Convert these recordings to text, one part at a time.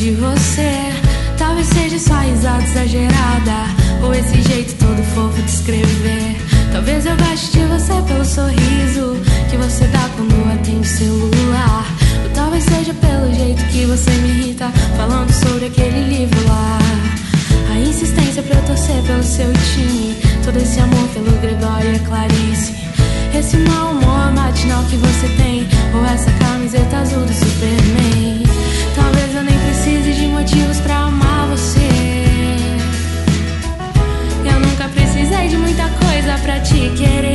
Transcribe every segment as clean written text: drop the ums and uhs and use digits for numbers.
de você. Talvez seja sua risada exagerada, ou esse jeito todo fofo de escrever. Talvez eu goste de você pelo sorriso que você dá quando atende o celular. Ou talvez seja pelo jeito que você me irrita, falando sobre aquele livro lá. A insistência pra eu torcer pelo seu time, todo esse amor pelo Gregório e a Clarice. Esse mau humor matinal que você tem, ou essa camiseta azul do Superman. Talvez eu nem precise de motivos pra amar você. Eu nunca precisei de muita coisa pra te querer.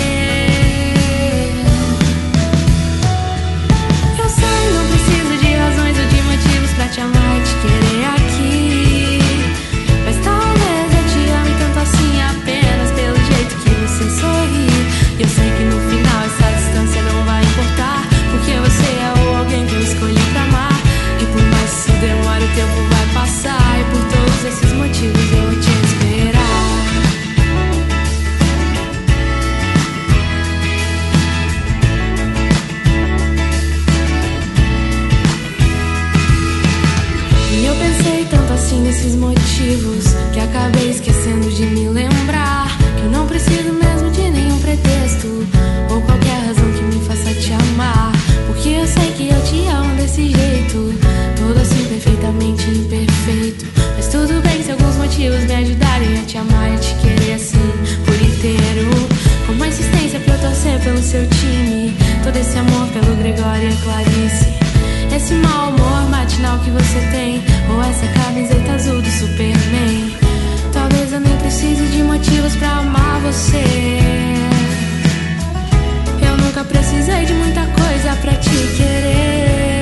Eu sei, não preciso de razões ou de motivos pra te amar e te querer aqui. Mas talvez eu te ame tanto assim apenas pelo jeito que você sorri. E eu sei que no final essa distância não vai importar, porque você é o alguém que eu escolhi pra amar. E por mais que isso demore, o tempo vai passar. E por todos esses motivos eu vou te esperar. E eu pensei tanto assim nesses motivos, que acabei esquecendo de me lembrar que eu não preciso mesmo de nenhum pretexto ou qualquer razão que me faça te amar. Porque eu sei que eu te amo desse jeito, todo assim perfeitamente imperfeito. Mas tudo bem se alguns motivos me ajudarem a te amar e te querer assim por inteiro. Como a insistência pra eu torcer pelo seu time, todo esse amor pelo Gregório e a Clarice. Esse mau humor matinal que você tem, ou essa camiseta azul do Superman. Talvez eu nem precise de motivos pra amar você. Eu nunca precisei de muita coisa pra te querer.